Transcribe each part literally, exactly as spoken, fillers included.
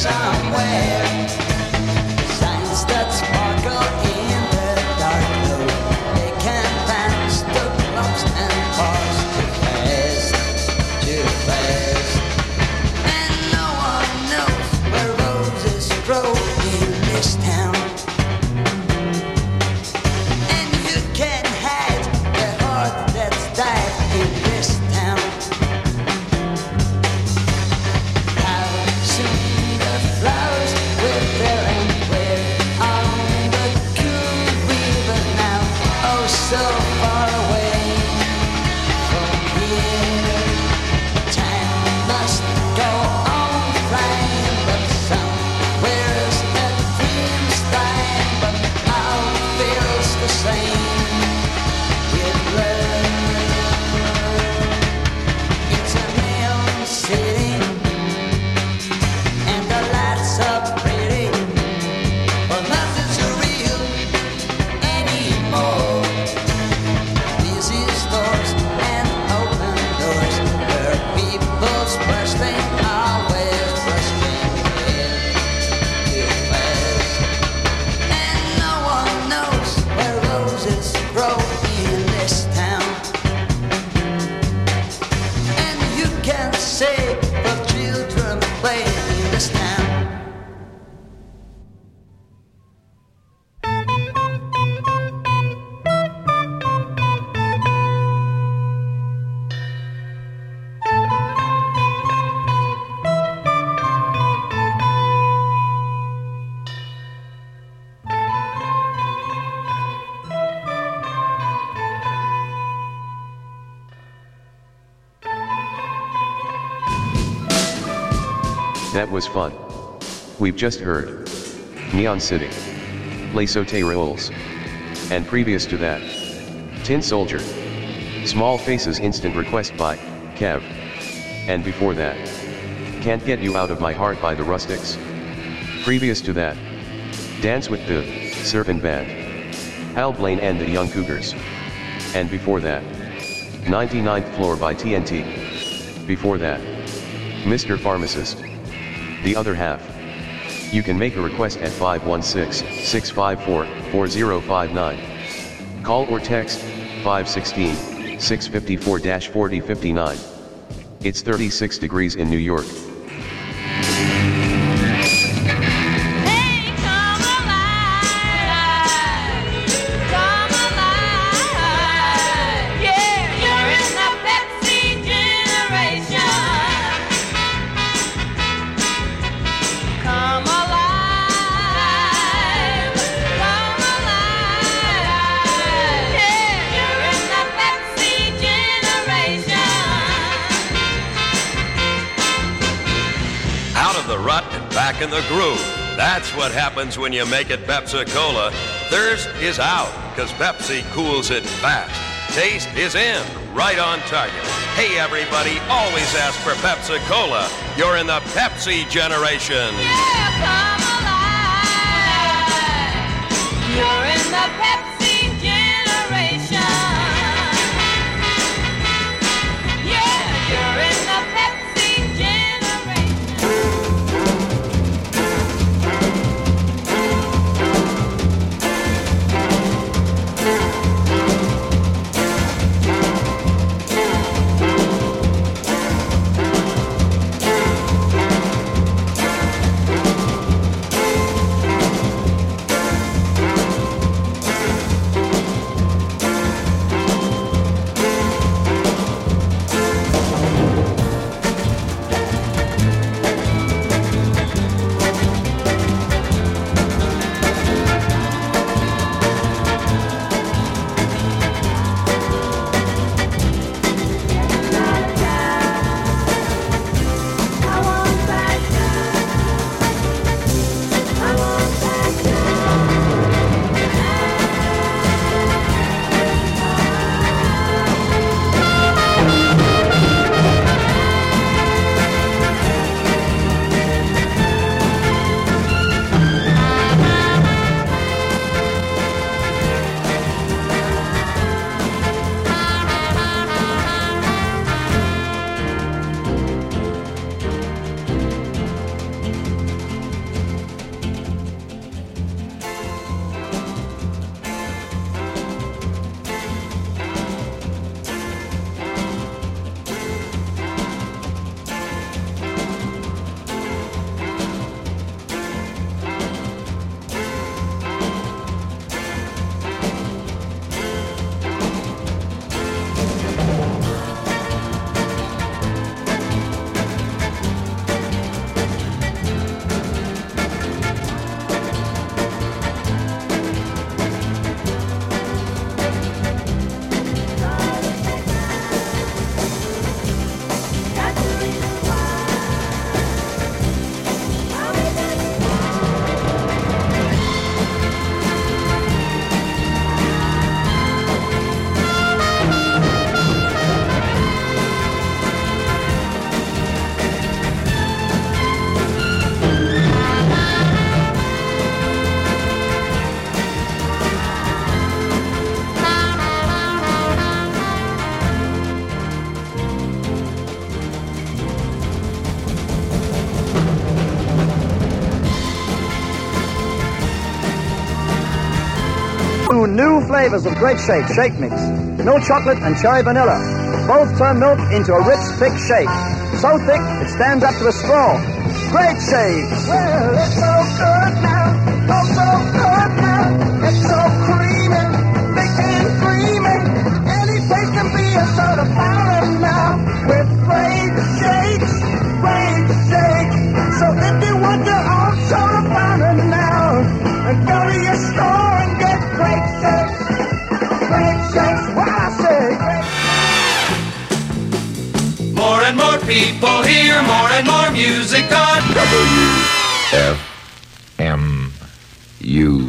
That was fun. We've just heard Neon City, Les Sauterelles, and previous to that, Tin Soldier, Small Faces Instant Request by Kev, and before that, Can't Get You Out of My Heart by the Rustics. Previous to that, Dance with the Serpent Band, Hal Blaine and the Young Cougars, and before that, ninety-ninth Floor by T N T. Before that, Mister Pharmacist. The other half. You can make a request at five one six, six five four, four zero five nine. Call or text five one six, six five four, four zero five nine. It's thirty-six degrees in New York. Back in the groove. That's what happens when you make it Pepsi-Cola. Thirst is out, because Pepsi cools it fast. Taste is in, right on target. Hey everybody, always ask for Pepsi-Cola. You're in the Pepsi generation. Yeah, come alive. You're in the Pepsi generation. Yeah, you're in the Pepsi generation. two new flavors of Great Shake, Shake Mix. Milk chocolate and cherry vanilla. Both turn milk into a rich, thick shake. So thick, it stands up to a straw. Great Shake! Well, it's so good now. Oh, so good now. It's so creamy, thick and creamy. Any taste can be a soda fountain now. With Great Shakes, Great Shake. So if you want your own soda fountain now, go to your store and get Great Shakes. Great Shakes, what I say, Great Shakes. More and more people hear more and more music on W F M U.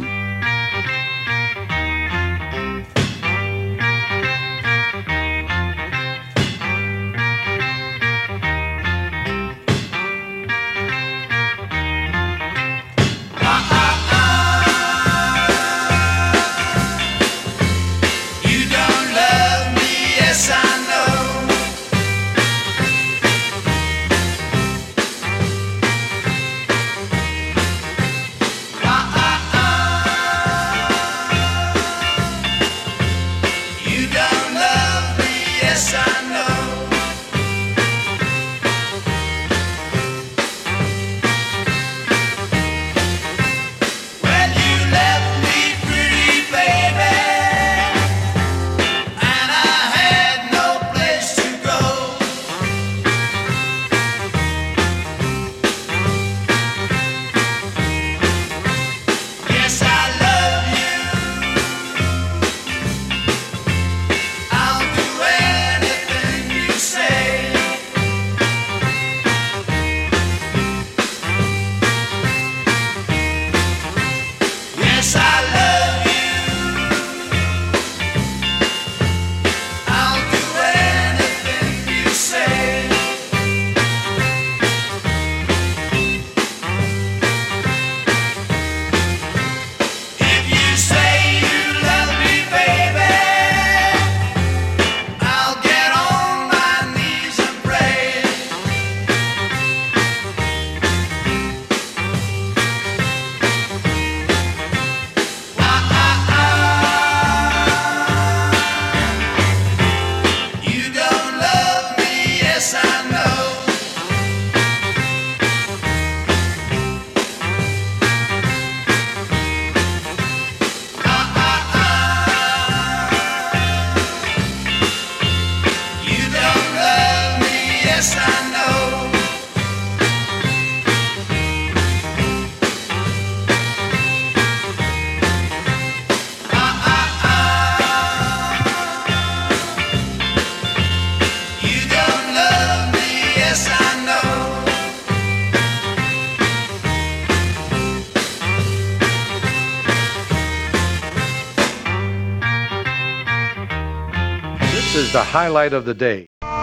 Is the highlight of the day.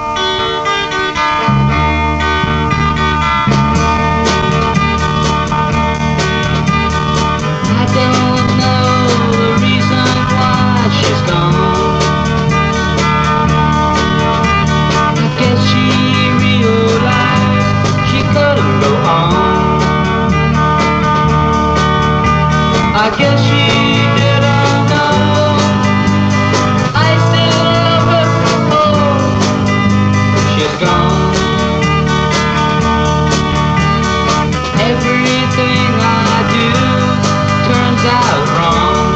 I don't know the reason why she's gone. I guess she realized she couldn't go on. I guess she didn't know I still love her. She's gone. Everything I do turns out wrong.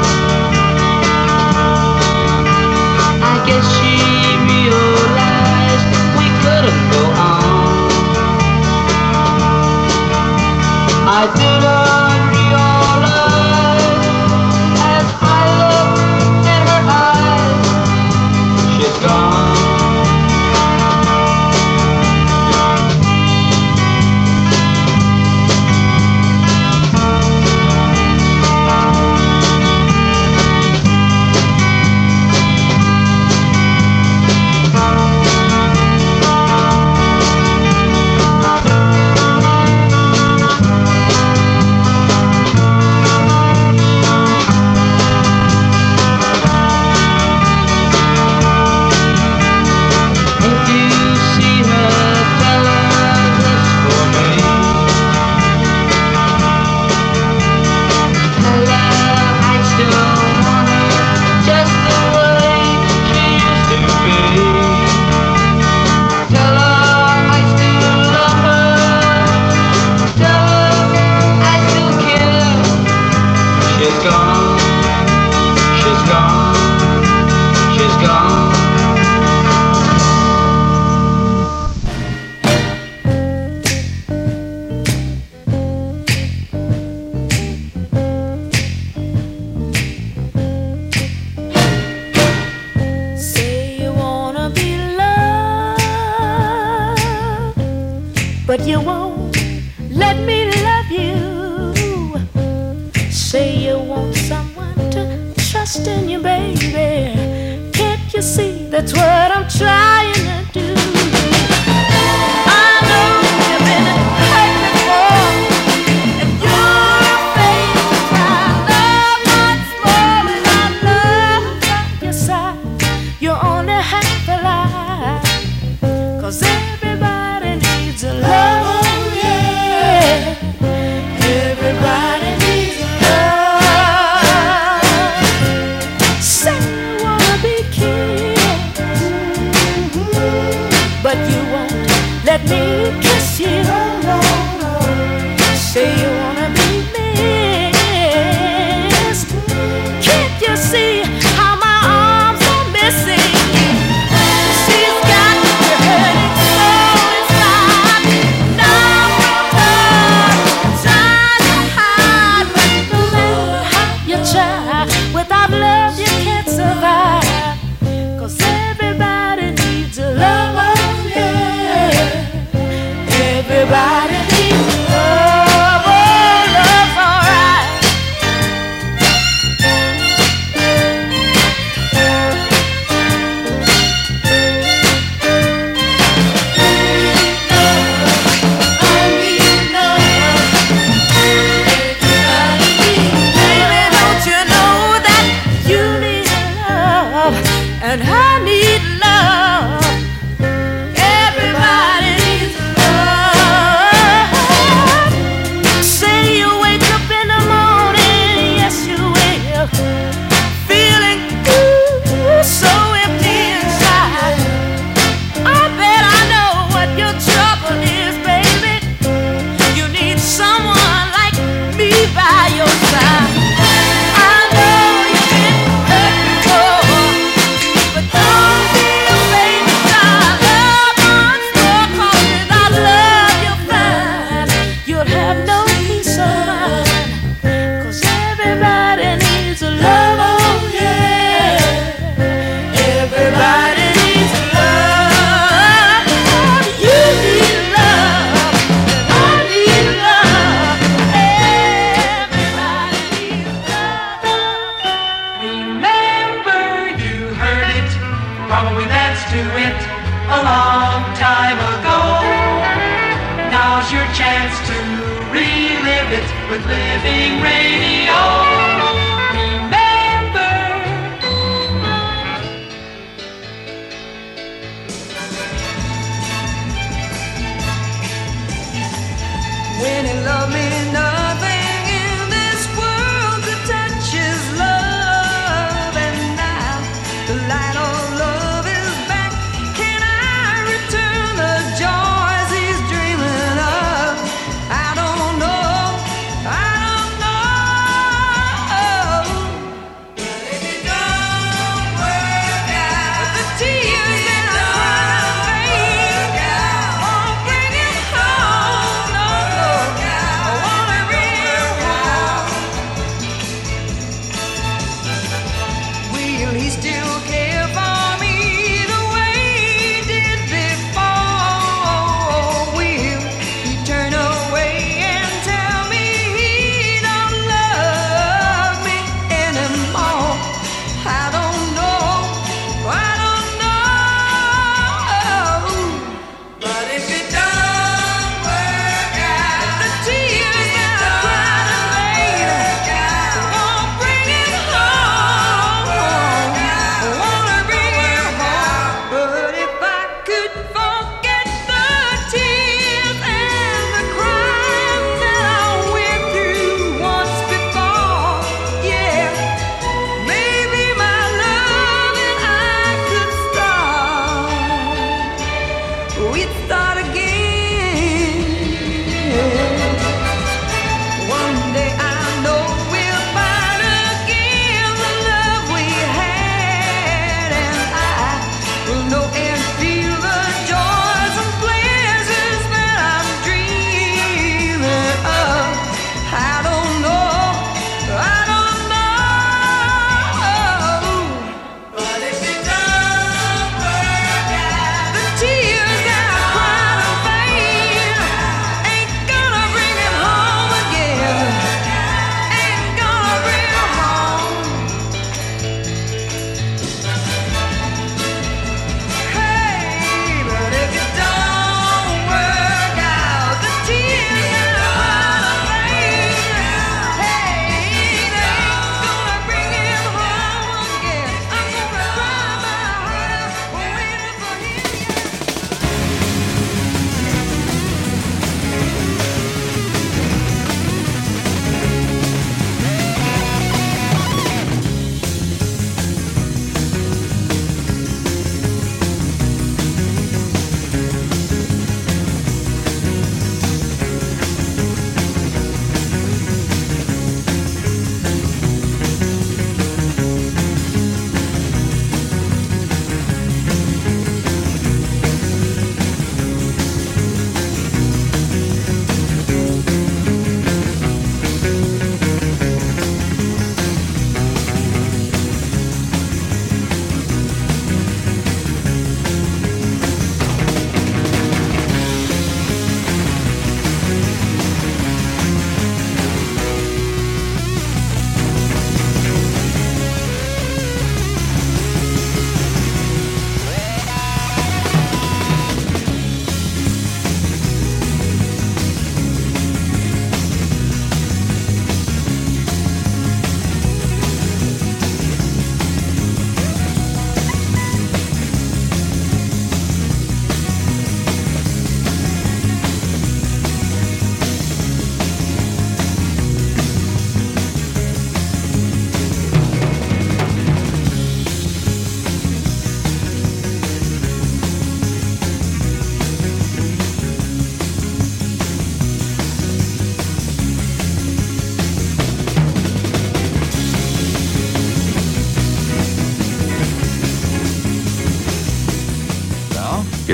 I guess she realized we couldn't go on. I didn't realize as I looked in her eyes, she's gone. let me love you. Say you want someone to trust in you, baby. Can't you see that's what I'm trying to do? I know you've been hurt before, and you're afraid to try love once more. Without love by your side, you're only half alive. 'Cause everybody needs a love, yeah. Everybody needs a love. Say you wanna be kissed, but you won't let me kiss you. Say you wanna be missed. Can't you see how my arms are missing? She's got you hurting so inside. Now I'm trying to hide, but no matter how you try, without love you can't survive. 'Cause everybody needs a love, yeah. Everybody needs a love, oh, love's alright. I need love. Baby, don't you know that you need love and I need love? Everybody needs love. Say you wake up in the morning, yes you will, feeling ooh, so empty inside. I bet I know what your trouble is, baby. You need someone like me by your side. I know you've been hurt before, but don't be afraid to try love once more. 'Cause without love you'll find you'll have no peace of mind. 'Cause everybody needs a love, oh yeah. Everybody needs love. You need love, and I need love. Everybody needs love. Remember, you heard it, probably danced to it a long time ago. Now's your chance to relive it with Living Radio. Remember. When he loved me, nothing in this world could touch his love. And now the light of love is back. Can I return the joys he's dreaming of? I don't know, I don't know.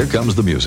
here comes the music.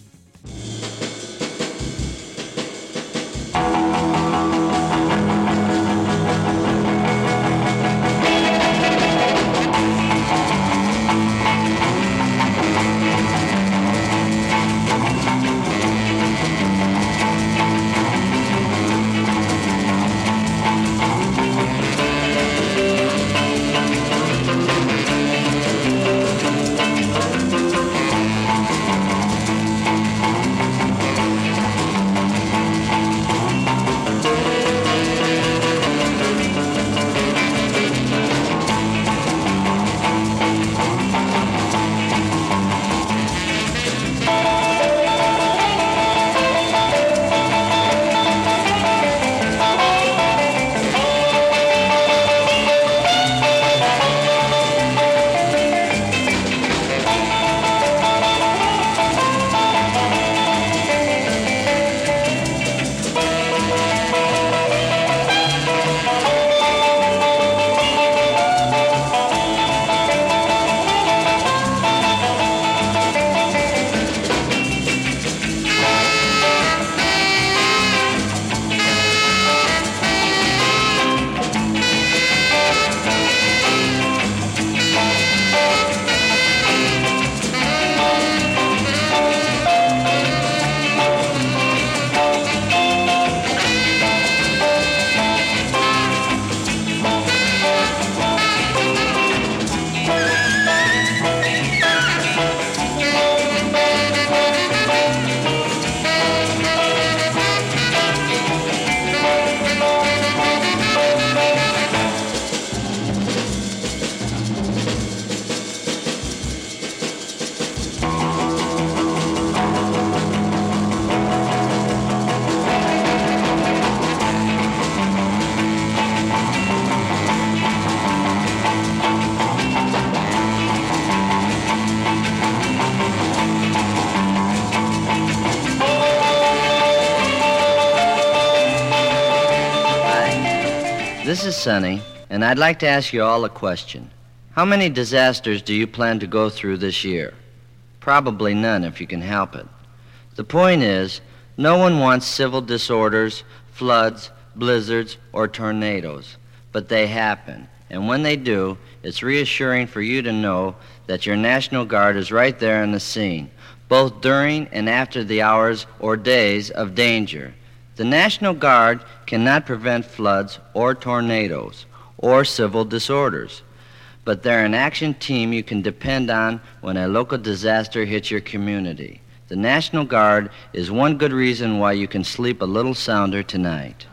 This is Sonny, and I'd like to ask you all a question. How many disasters do you plan to go through this year? Probably none if you can help it. The point is, no one wants civil disorders, floods, blizzards, or tornadoes, but they happen. And when they do, it's reassuring for you to know that your National Guard is right there on the scene, both during and after the hours or days of danger. The National Guard cannot prevent floods or tornadoes or civil disorders, but they're an action team you can depend on when a local disaster hits your community. The National Guard is one good reason why you can sleep a little sounder tonight.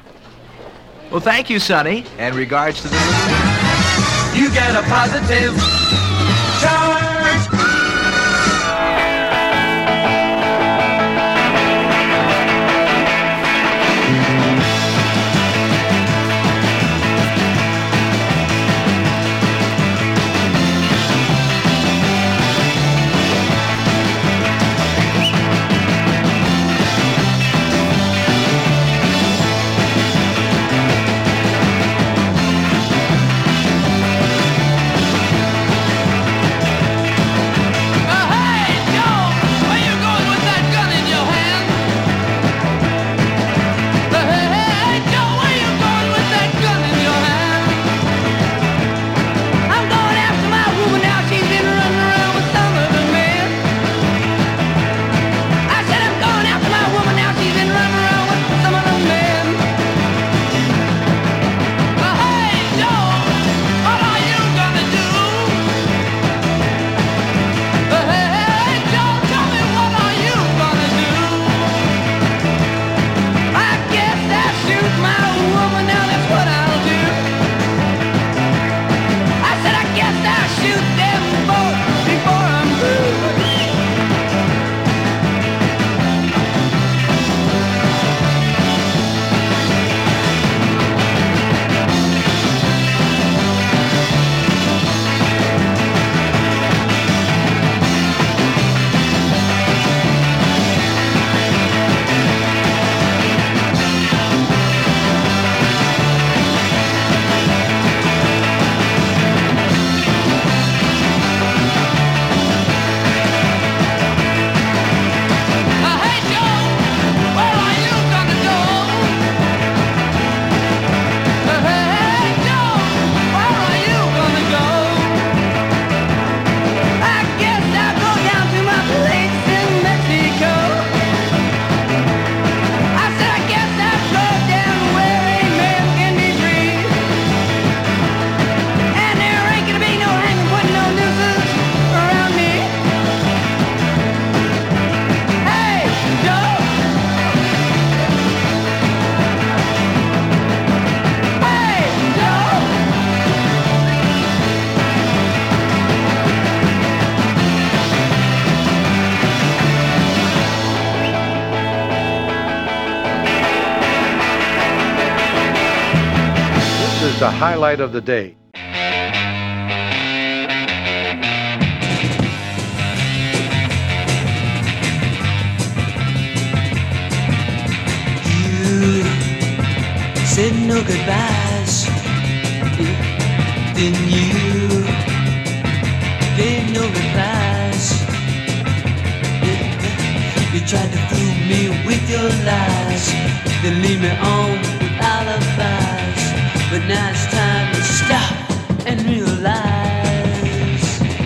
Well, thank you, Sonny, and regards to the listener. You get a positive charge. the highlight of the day. You said no goodbyes, then you gave no replies. You tried to fool me with your lies, then lead me on with alibis. But now it's time to stop and realize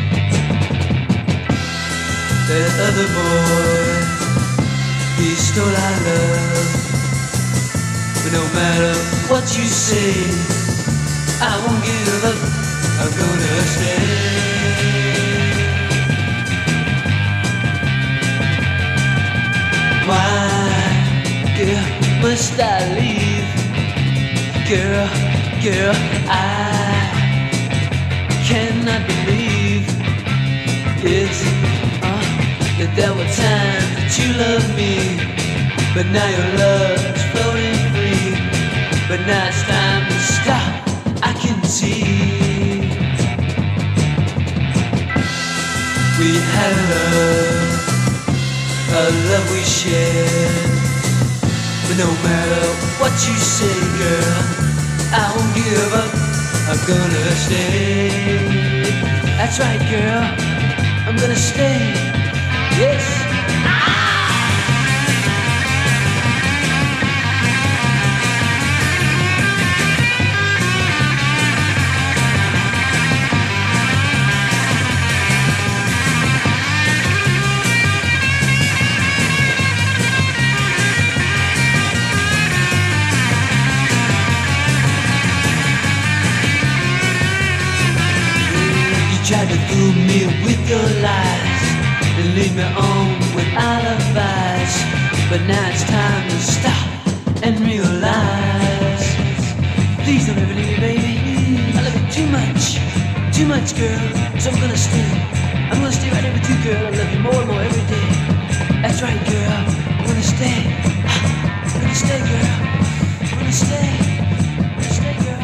that other boy, he stole our love. But no matter what you say, I won't give up, I'm gonna stay. Why, girl, must I leave? Girl, girl, I cannot believe it, uh, that there were times that you loved me, but now your love is floating free. But now it's time to stop, I can see. We had a love, a love we shared. But no matter what you say, girl, I won't give up, I'm gonna stay. That's right, girl, I'm gonna stay. Yes. Tried to fool me with your lies and lead me on with alibis. But now it's time to stop and realize. Please don't ever leave me, baby. I love you too much, too much, girl. So I'm gonna stay. I'm gonna stay right here with you, girl. I love you more and more every day. That's right, girl. I'm gonna stay. I'm gonna stay, girl. I'm gonna stay. I'm gonna stay, girl.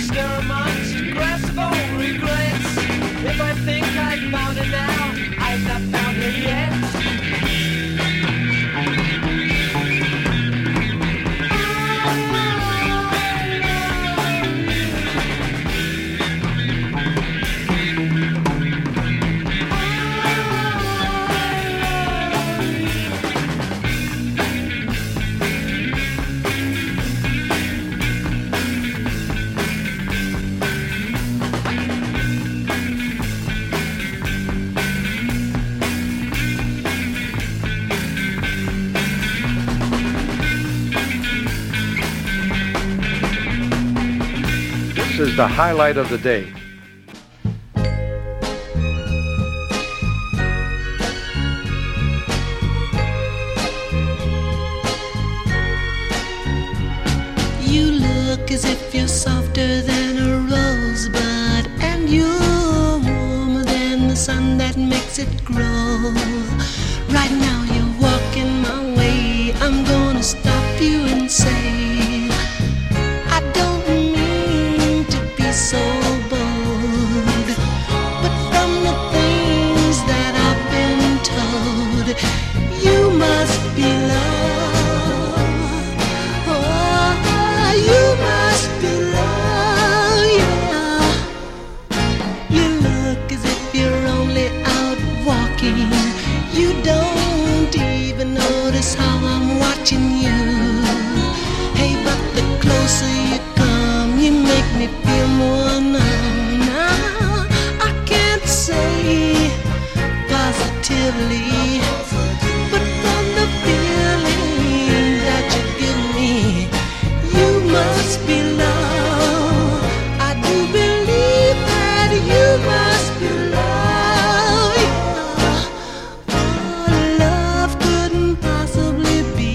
Stare amongst grass of old regrets. If I think I've found her now, I've not found her yet. This is the highlight of the day. You look as if you're softer than a rosebud, and you're warmer than the sun that makes it grow. Right now you're walking my way. I'm gonna stop you and say, I don't mean to be so bold, but from the things that I've been told, you must be loved. Oh, you must be loved, yeah. You look as if you're only out walking. You don't even notice how I'm watching you. Hey, but the closer you come, you make me feel more numb. Now, I can't say positively, but from the feeling that you give me, you must be loved. I do believe that you must be loved, yeah. Oh, love couldn't possibly be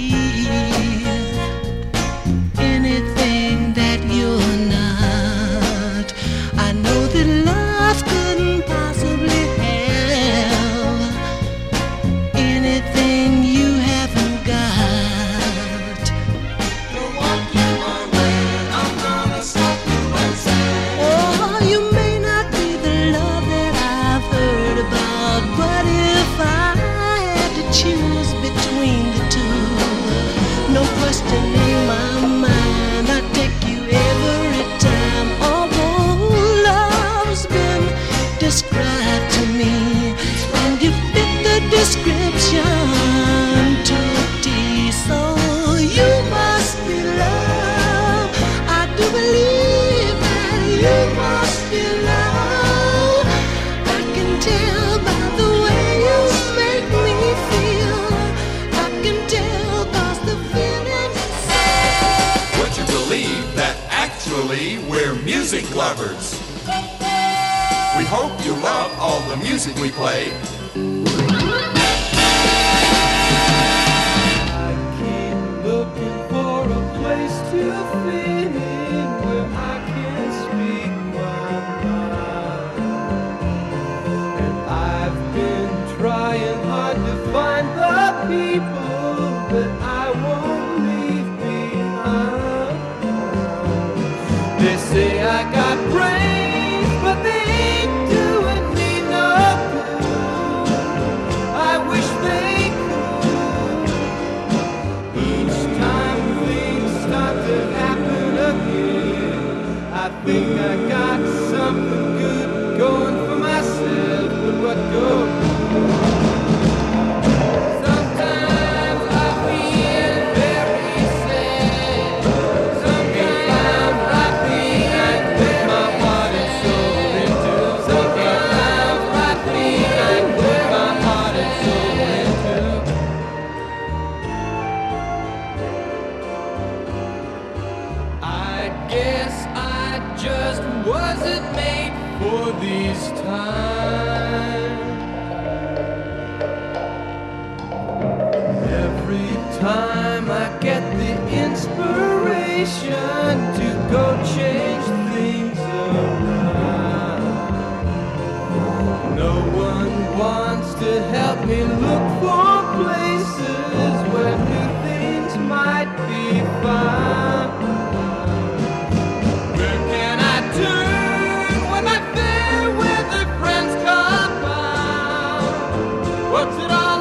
anything that you're not. I know that love couldn't possibly have anything you haven't got. You're walking my way, I'm gonna stop you and say, oh, you may not be the love that I've heard about, but if I had to choose between the two, no question in my mind, I'd take you every time. Although love's been described to me, and you fit the description to a T, so you must be loved. I do believe that you must be loved. I can tell by the way you make me feel. I can tell 'cause the feeling's Would you believe that actually we're music lovers? We hope you love all the music we play. Looking for a place to fit in where I can speak my mind. And I've been trying hard to find the people that I won't leave behind. They say I got brains, but they ain't doing me no good. I wish they each time things start to happen again, I think I got something good going for myself, but what goes? Sometimes I feel very sad. Sometimes I feel I put my heart and soul into. Sometimes I feel I put my heart and soul into. I guess I just wasn't made for these times. Every time I get the inspiration to go change things around, no one wants to help me look for places where new things might be found. Where can I What's it all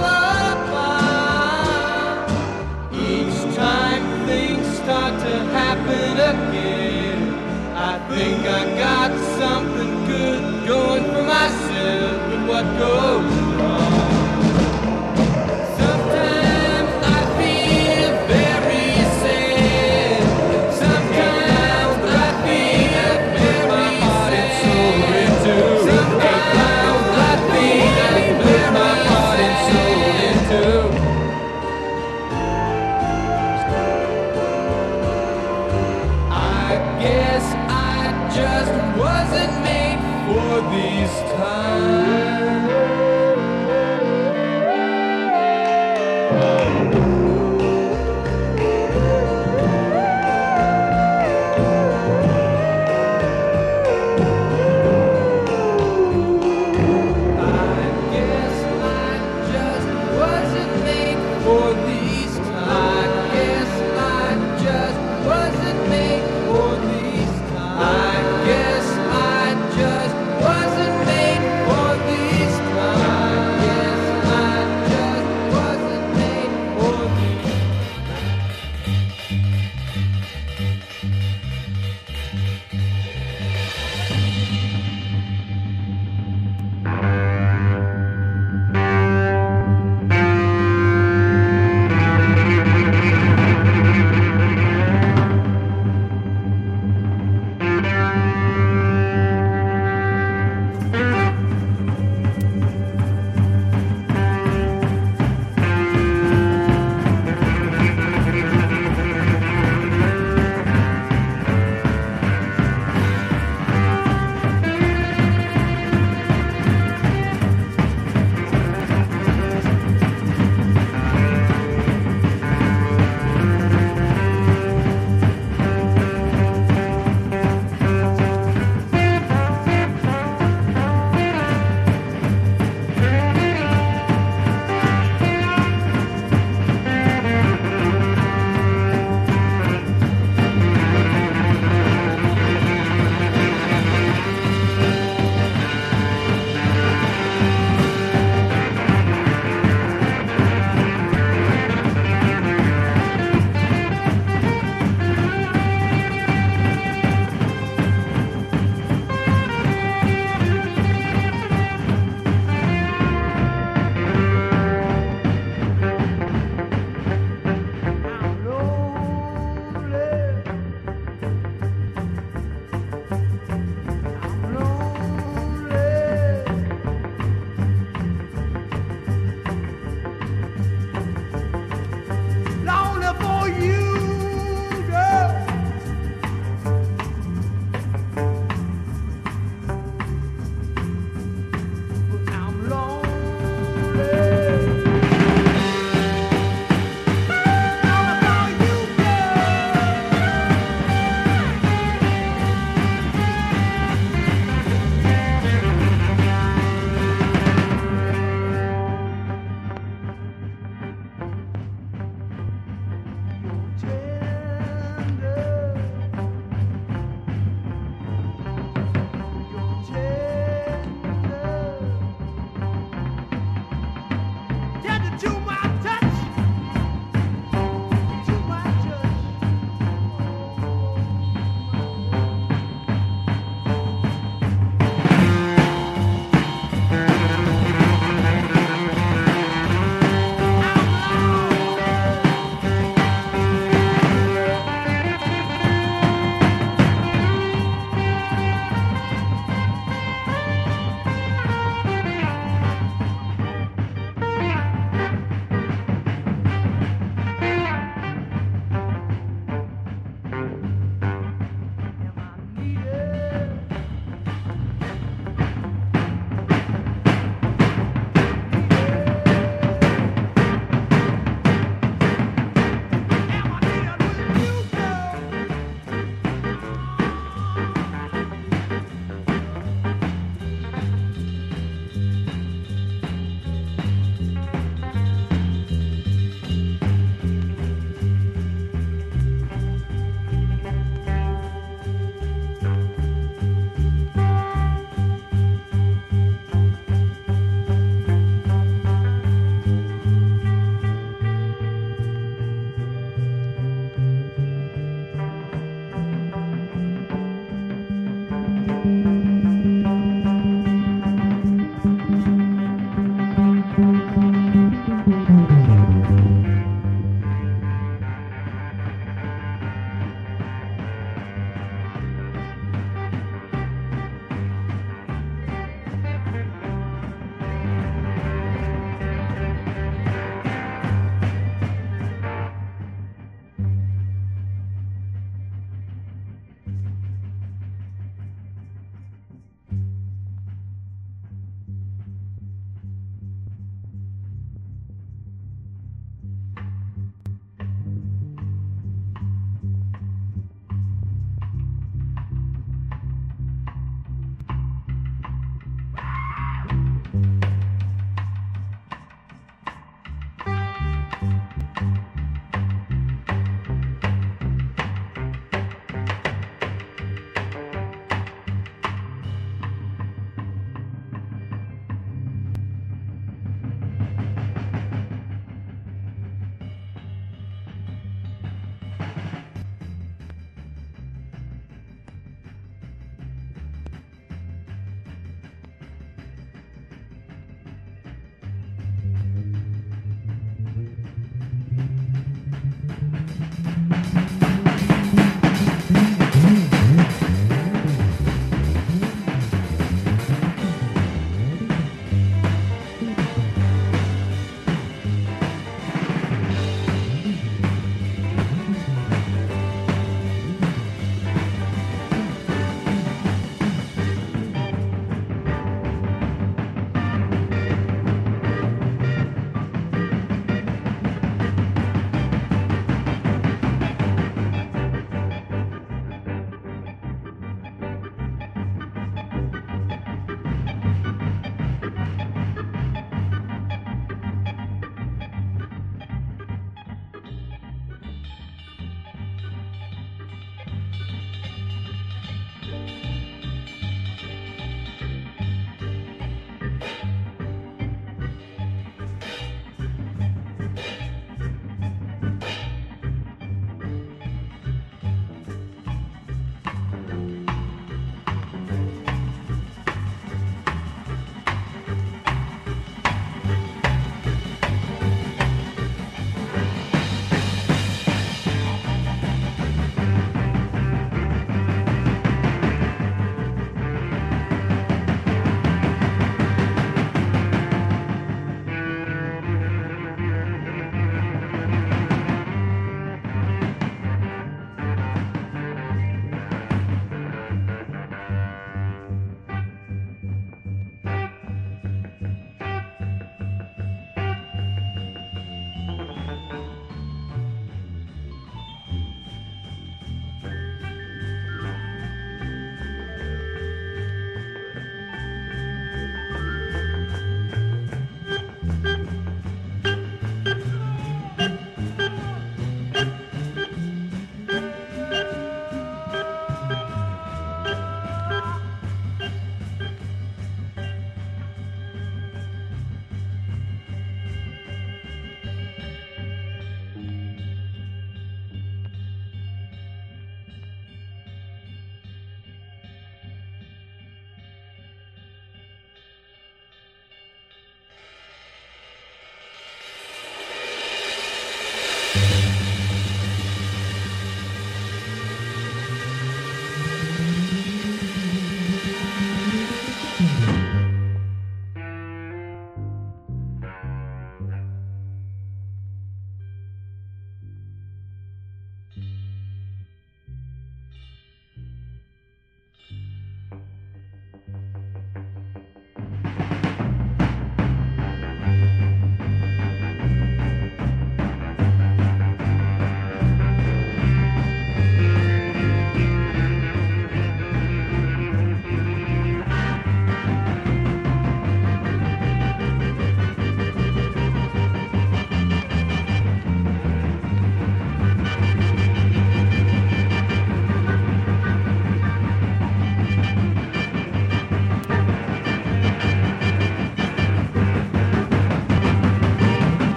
about? Each time things start to happen again, I think I got something good going for myself, but what goes wrong? Sometimes I feel very sad. Sometimes I feel very sad. Sometimes I feel very sad. I guess I just wasn't made for these times.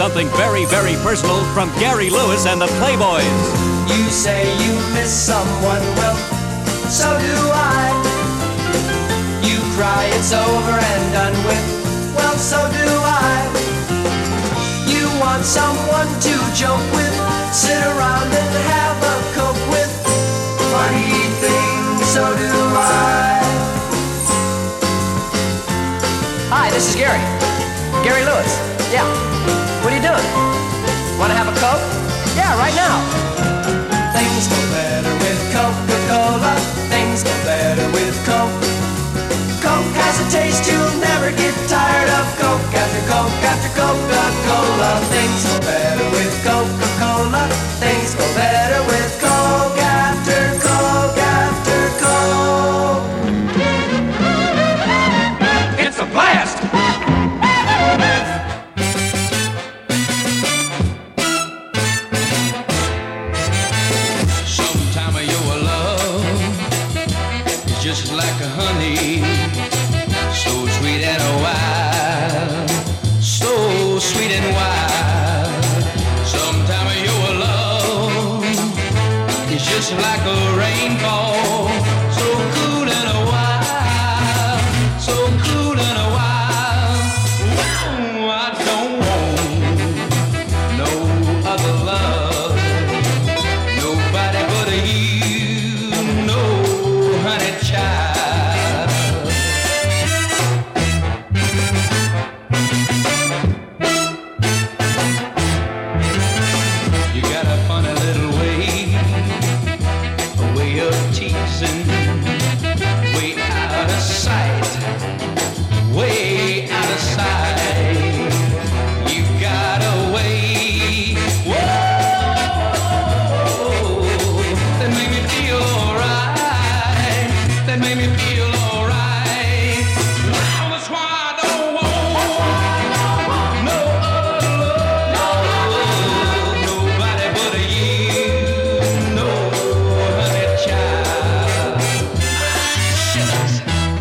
something very, very personal from Gary Lewis and the Playboys. You say you miss someone, well, so do I. You cry it's over and done with, well, so do I. You want someone to joke with, sit around and have a coke with. Funny thing, so do I. Hi, this is Gary. Gary Lewis. Yeah. What are you doing? Want to have a Coke? Yeah, right now. Things go better with Coca-Cola. Things go better with Coke. Coke has a taste you'll never get tired of. Coke after Coke after Coca-Cola. Things go better with Coca-Cola. Things go better with Coke after Coke after Coke. It's a blast! Sometime of your love is just like a honey, so sweet and wild, so sweet and wild. Sometime of your love is just like a rainfall, so cool and a wild, so cool and a wild. Wow, I don't want no other love, nobody but you, no honey child. You got a funny little way, a way of teasing, way out of sight, way out of sight. You got a way, whoa, that made me feel alright, that made me feel alright. Wow, that's why I don't want no other love, nobody but you, no honey child. Shucks.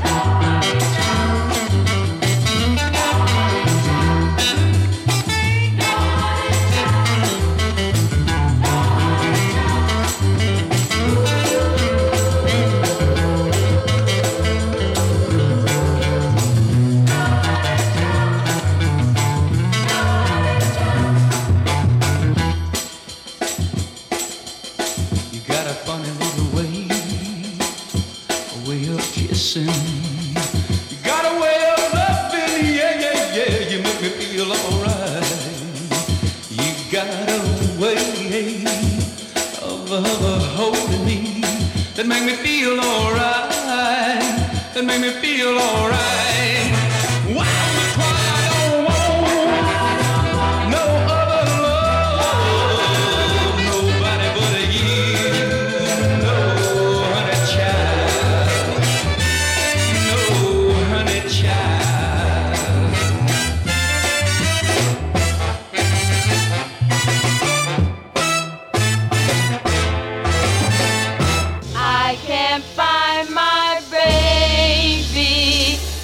You got a funny little way, a way of kissing. You got a way of loving, yeah, yeah, yeah. You make me feel alright. You got a way of, of holding me that make me feel alright, that make me feel alright. Wow, that's why I don't want no other love, nobody but you, no honey child, no honey child. I can't find my baby.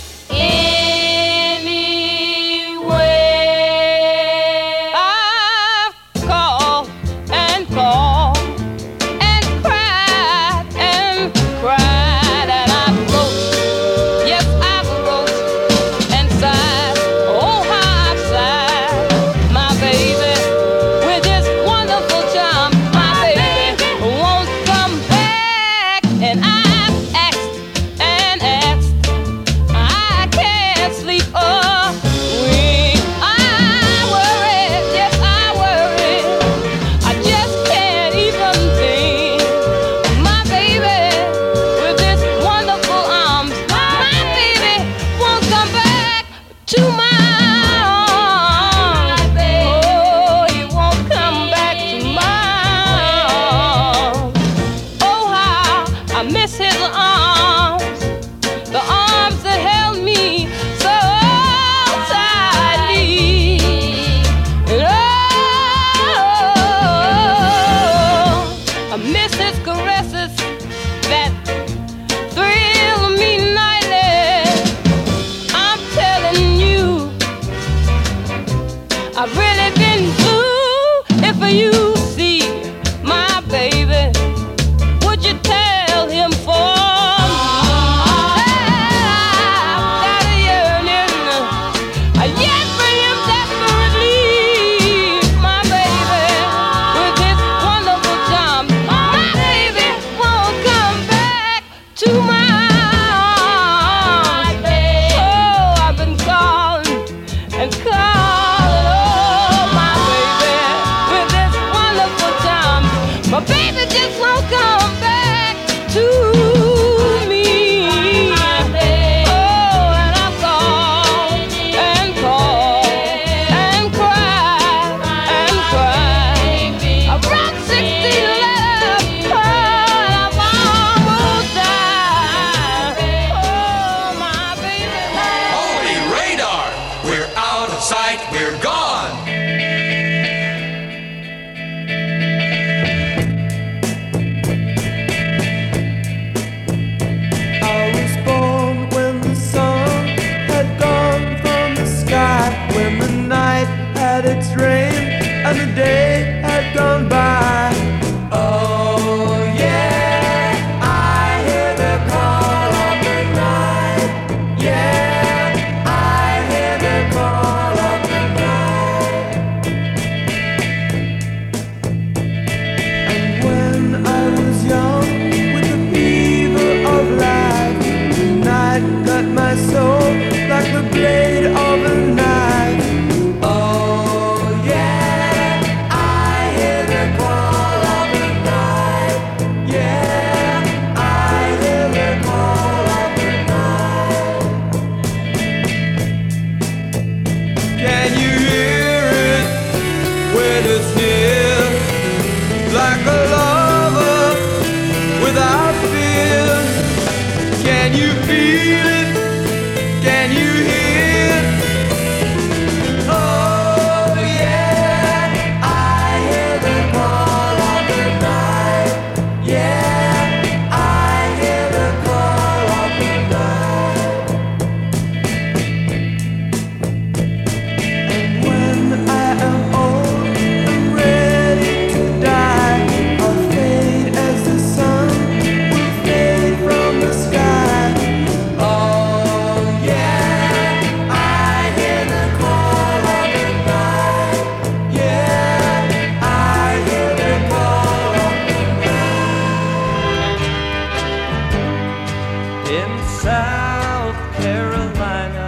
to my arms. Oh, I've been calling and calling, oh, my baby, with this wonderful time. My baby just won't come back to me. Oh, and I've called and called and cried and cried. I wrote sixty letters, oh, and I've almost died. Oh, my baby. Holy radar! We're out of sight, we're gone! I was born when the sun had gone from the sky, when the night had its rain and the day had gone by. Oh yeah, I hear the call of the night. Yeah, I hear the call of the night. And when I was young, with the fever of life, the night cut my soul like the blade of a knife. Oh yeah, I hear the call of the night. Yeah, I hear the call of the night. Can you hear it when it's near? Like a lover without fear. Can you feel it? Can you hear? Oh yeah, I hear the call of the night. Yeah, I hear the call of the night. And when I am old and ready to die, I'll fade as the sun will fade from the sky. Oh yeah, I hear the call of the night. Yeah, I hear the call of the night. In South Carolina,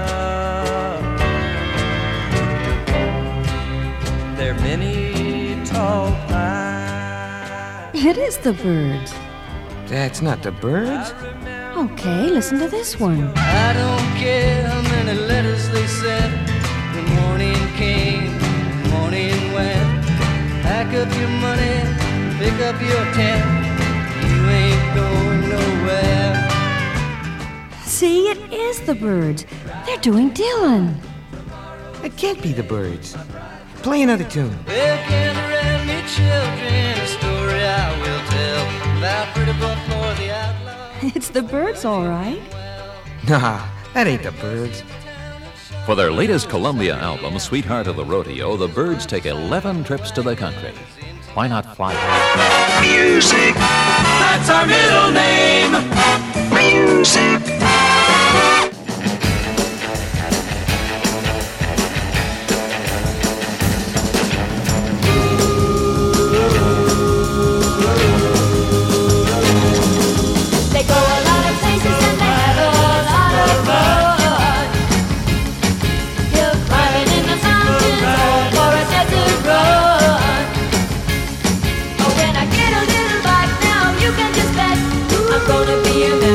there are many tall pines. It is the Byrds. That's not the Byrds. Okay, listen to this one. I don't care how many letters they sent. The morning came, the morning went. Pack up your money, pick up your tent. You ain't going nowhere. See, it is the Byrds. They're doing Dylan. It can't be the Byrds. Play another tune. Well, can the red meet children? A story I will tell about Pretty Buckmore the outlaw. It's the Byrds, all right. Nah, that ain't the Byrds. For their latest Columbia album, Sweetheart of the Rodeo, the Byrds take eleven trips to the country. Why not fly? Music, that's our middle name. Music. They go a lot of places and they have a lot of fun. You're climbing in the mountains or for a desert run. Oh, when I get a little back now, you can just bet I'm gonna be a man.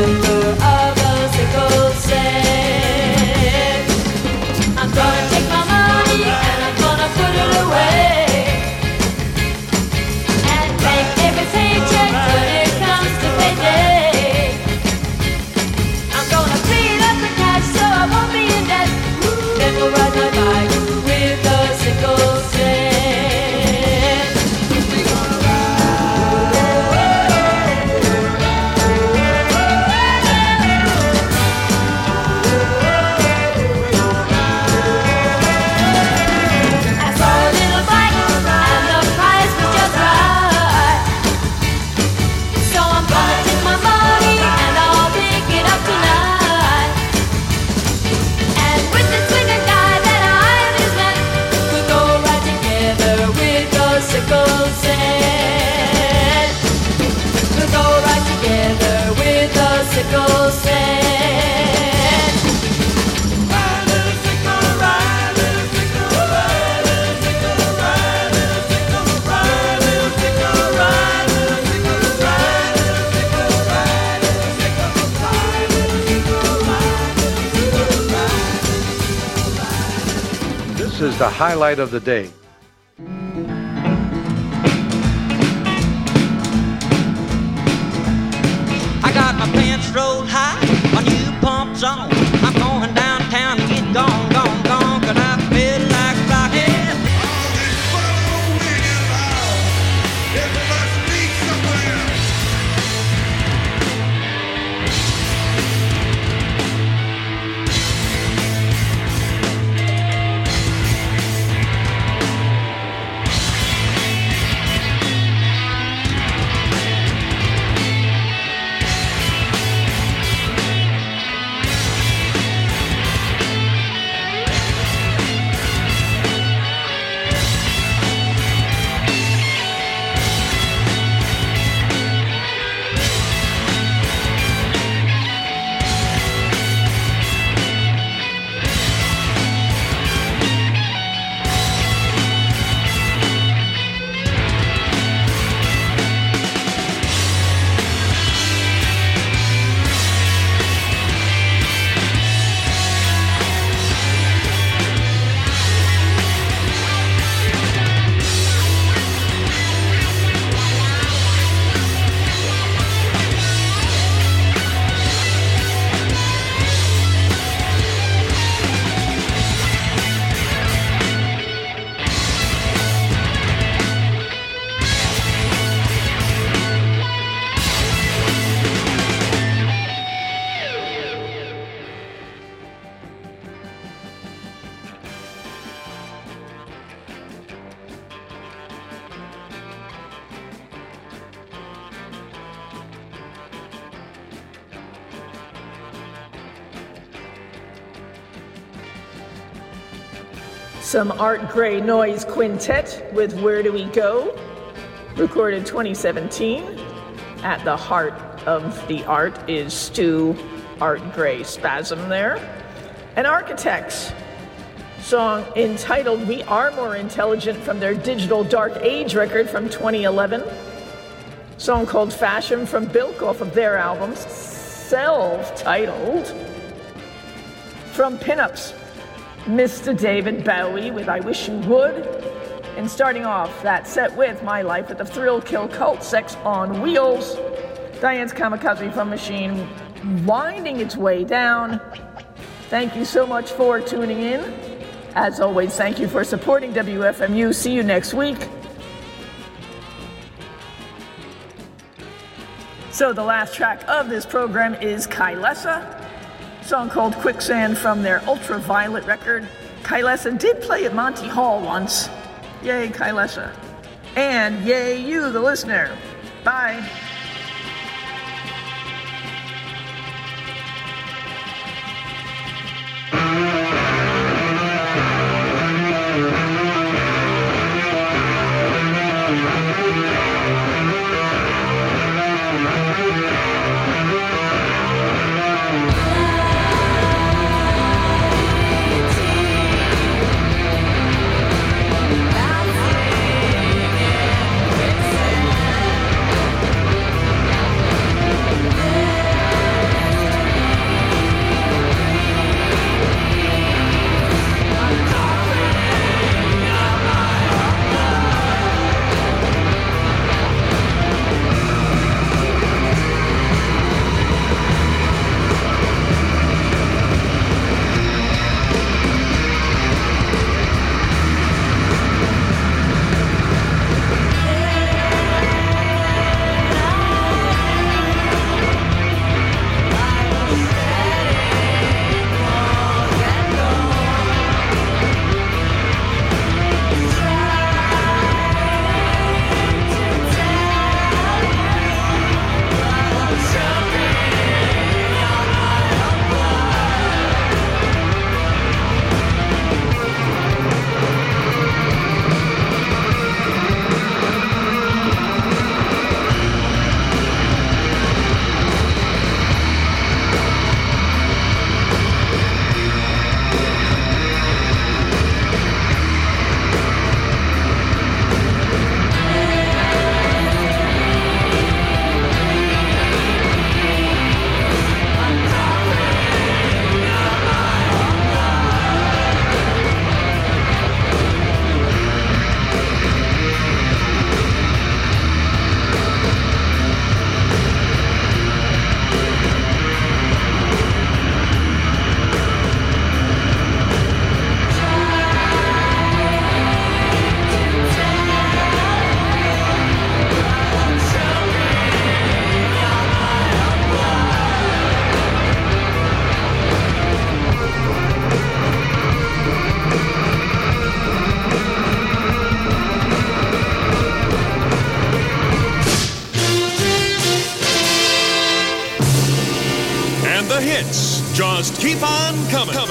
This is the highlight of the day. I got my pants rolled high, my new pumps on. I'm going downtown to get gone, gone, gone, 'cause I feel like rocking. Some Art Gray Noise Quintet with Where Do We Go, recorded twenty seventeen. At the heart of the art is Stu Art Gray Spasm there. And Architects, song entitled We Are More Intelligent from their Digital Dark Age record from twenty eleven. Song called Fashion from Bilk off of their album, self-titled. From Pinups, Mister David Bowie with I Wish You Would. And starting off that set with My Life with the Thrill Kill Cult, Sex on Wheels. Diane's Kamikaze from Machine winding its way down. Thank you so much for tuning in. As always, thank you for supporting W F M U. See you next week. So the last track of this program is Kylesa, song called Quicksand from their Ultraviolet record. Kylesa did play at Monty Hall once. Yay, Kylesa. And yay, you, the listener. Bye. the hits just keep on coming. coming.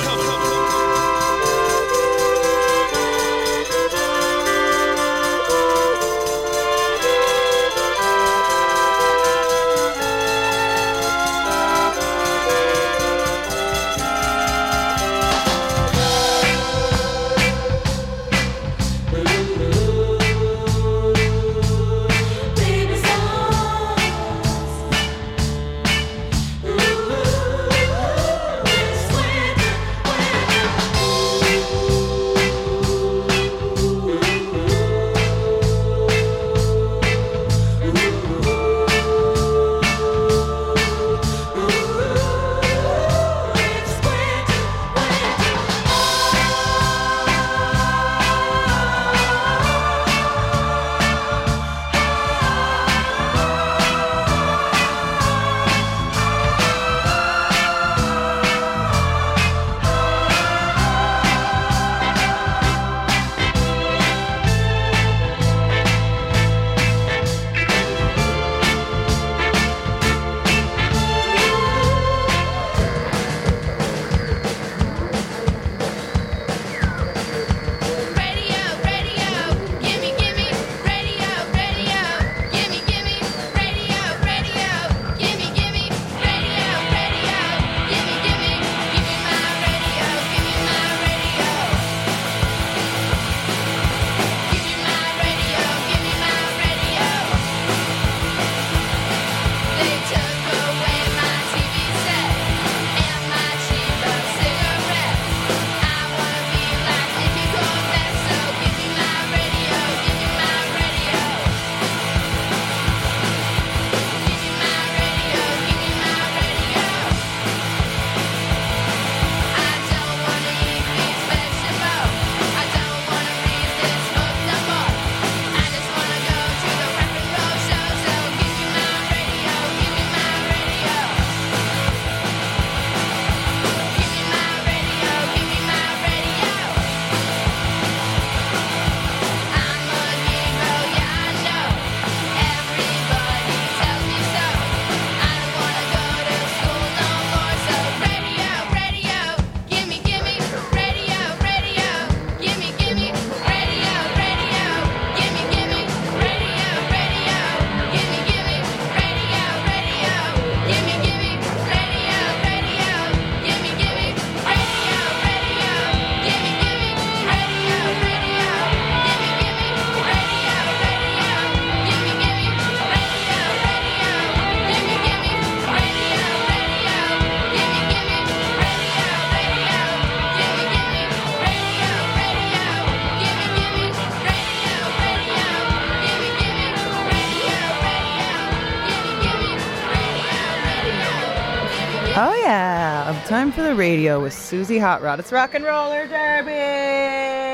Oh yeah, time for the radio with Susie Hot Rod. It's Rock and Roller Derby.